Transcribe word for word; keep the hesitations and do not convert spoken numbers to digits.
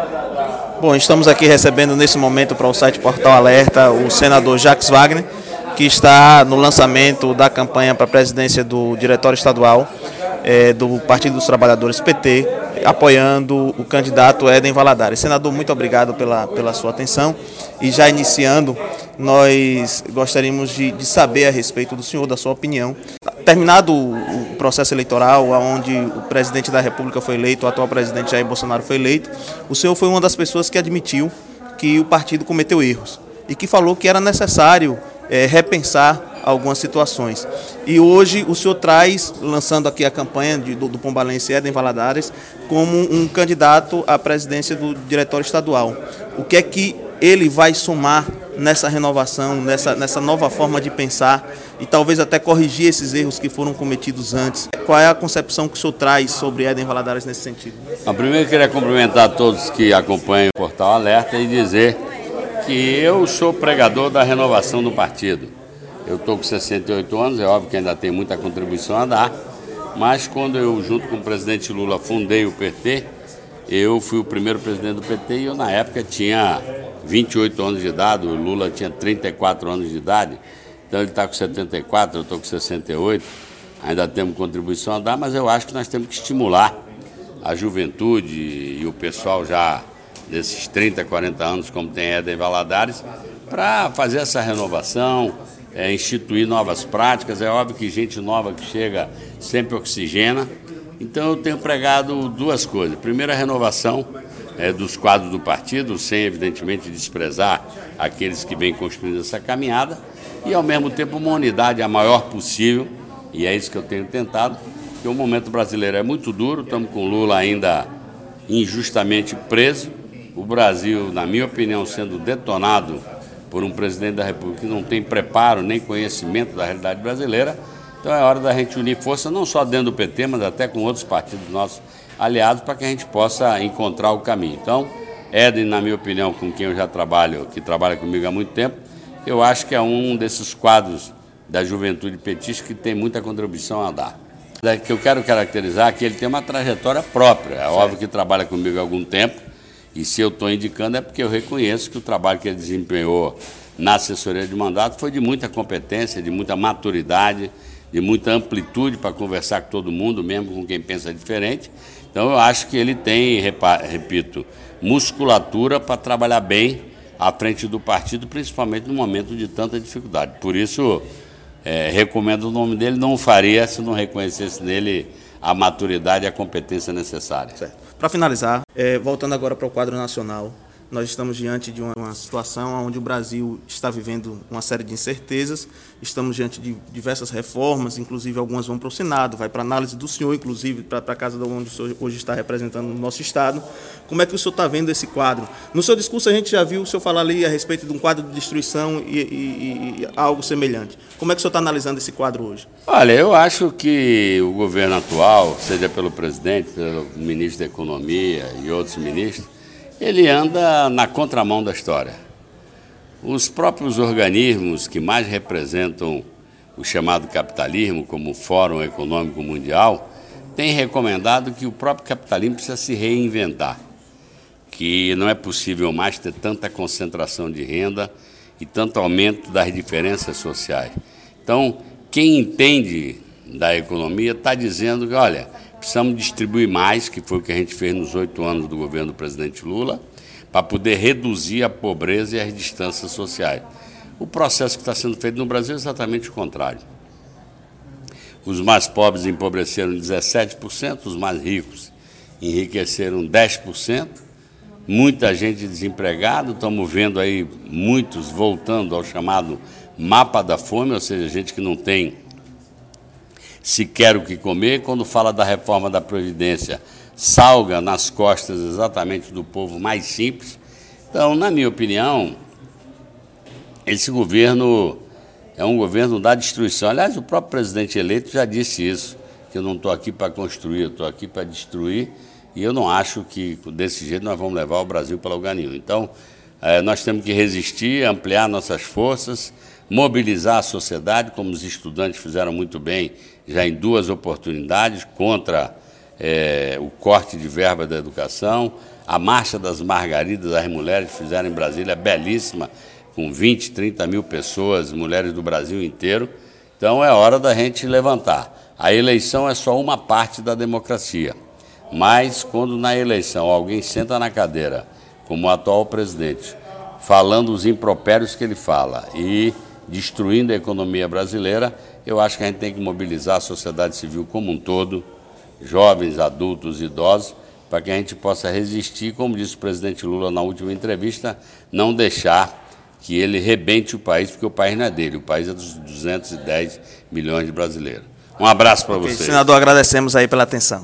Bom, estamos aqui recebendo nesse momento para o site Portal Alerta o senador Jacques Wagner, que está no lançamento da campanha para a presidência do Diretório Estadual é, do Partido dos Trabalhadores P T, apoiando o candidato Éden Valadares. Senador, muito obrigado pela, pela sua atenção. E já iniciando, nós gostaríamos de, de saber a respeito do senhor, da sua opinião. Terminado o processo eleitoral, onde o presidente da República foi eleito, o atual presidente Jair Bolsonaro foi eleito, o senhor foi uma das pessoas que admitiu que o partido cometeu erros e que falou que era necessário é, repensar algumas situações. E hoje o senhor traz, lançando aqui a campanha de, do, do pombalense Éden Valadares, como um candidato à presidência do Diretório Estadual. O que é que ele vai somar nessa renovação, nessa, nessa nova forma de pensar e talvez até corrigir esses erros que foram cometidos antes? Qual é a concepção que o senhor traz sobre Éden Valadares nesse sentido? Bom, primeiro eu queria cumprimentar todos que acompanham o Portal Alerta e dizer que eu sou pregador da renovação do partido. Eu estou com sessenta e oito anos, é óbvio que ainda tem muita contribuição a dar, mas quando eu, junto com o presidente Lula, fundei o P T, eu fui o primeiro presidente do P T e eu, na época, tinha vinte e oito anos de idade, o Lula tinha trinta e quatro anos de idade, então ele está com setenta e quatro, eu estou com sessenta e oito, ainda temos contribuição a dar, mas eu acho que nós temos que estimular a juventude e o pessoal já desses trinta, quarenta anos, como tem Éden Valadares, para fazer essa renovação, é, instituir novas práticas. É óbvio que gente nova que chega sempre oxigena. Então eu tenho pregado duas coisas. Primeiro, a renovação é, dos quadros do partido, sem evidentemente desprezar aqueles que vêm construindo essa caminhada, e ao mesmo tempo uma unidade a maior possível, e é isso que eu tenho tentado, porque o momento brasileiro é muito duro, estamos com o Lula ainda injustamente preso, o Brasil, na minha opinião, sendo detonado por um presidente da República que não tem preparo nem conhecimento da realidade brasileira. Então é hora da gente unir força, não só dentro do P T, mas até com outros partidos nossos aliados, para que a gente possa encontrar o caminho. Então, Éden, na minha opinião, com quem eu já trabalho, que trabalha comigo há muito tempo, eu acho que é um desses quadros da juventude petista que tem muita contribuição a dar. O que eu quero caracterizar é que ele tem uma trajetória própria, é óbvio que trabalha comigo há algum tempo, e se eu estou indicando é porque eu reconheço que o trabalho que ele desempenhou na assessoria de mandato foi de muita competência, de muita maturidade, de muita amplitude para conversar com todo mundo, mesmo com quem pensa diferente. Então eu acho que ele tem, repito, musculatura para trabalhar bem à frente do partido, principalmente no momento de tanta dificuldade. Por isso, é, recomendo o nome dele, não o faria se não reconhecesse nele a maturidade e a competência necessária. Certo. Para finalizar, é, voltando agora para o quadro nacional, nós estamos diante de uma, uma situação onde o Brasil está vivendo uma série de incertezas, estamos diante de diversas reformas, inclusive algumas vão para o Senado, vai para a análise do senhor, inclusive para a casa de onde o senhor hoje está representando o nosso Estado. Como é que o senhor está vendo esse quadro? No seu discurso a gente já viu o senhor falar ali a respeito de um quadro de destruição e, e, e algo semelhante. Como é que o senhor está analisando esse quadro hoje? Olha, eu acho que o governo atual, seja pelo presidente, pelo ministro da Economia e outros ministros, ele anda na contramão da história. Os próprios organismos que mais representam o chamado capitalismo, como o Fórum Econômico Mundial, têm recomendado que o próprio capitalismo precisa se reinventar, que não é possível mais ter tanta concentração de renda e tanto aumento das diferenças sociais. Então, quem entende da economia está dizendo que, olha, precisamos distribuir mais, que foi o que a gente fez nos oito anos do governo do presidente Lula, para poder reduzir a pobreza e as distâncias sociais. O processo que está sendo feito no Brasil é exatamente o contrário. Os mais pobres empobreceram dezessete por cento, os mais ricos enriqueceram dez por cento, muita gente desempregada, estamos vendo aí muitos voltando ao chamado mapa da fome, ou seja, gente que não tem sequer o que comer. Quando fala da reforma da Previdência, salga nas costas exatamente do povo mais simples. Então, na minha opinião, esse governo é um governo da destruição. Aliás, o próprio presidente eleito já disse isso, que eu não estou aqui para construir, eu estou aqui para destruir, e eu não acho que desse jeito nós vamos levar o Brasil para lugar nenhum. Então, eh, nós temos que resistir, ampliar nossas forças, mobilizar a sociedade, como os estudantes fizeram muito bem já em duas oportunidades, contra é, o corte de verba da educação, A Marcha das Margaridas, as mulheres fizeram em Brasília, belíssima, com vinte, trinta mil pessoas, mulheres do Brasil inteiro. Então é hora da gente levantar. A eleição é só uma parte da democracia. Mas quando na eleição alguém senta na cadeira, como o atual presidente, falando os impropérios que ele fala e destruindo a economia brasileira, eu acho que a gente tem que mobilizar a sociedade civil como um todo, jovens, adultos, idosos, para que a gente possa resistir, como disse o presidente Lula na última entrevista, não deixar que ele rebente o país, porque o país não é dele, o país é dos duzentos e dez milhões de brasileiros. Um abraço para okay, vocês. Senador, agradecemos aí pela atenção.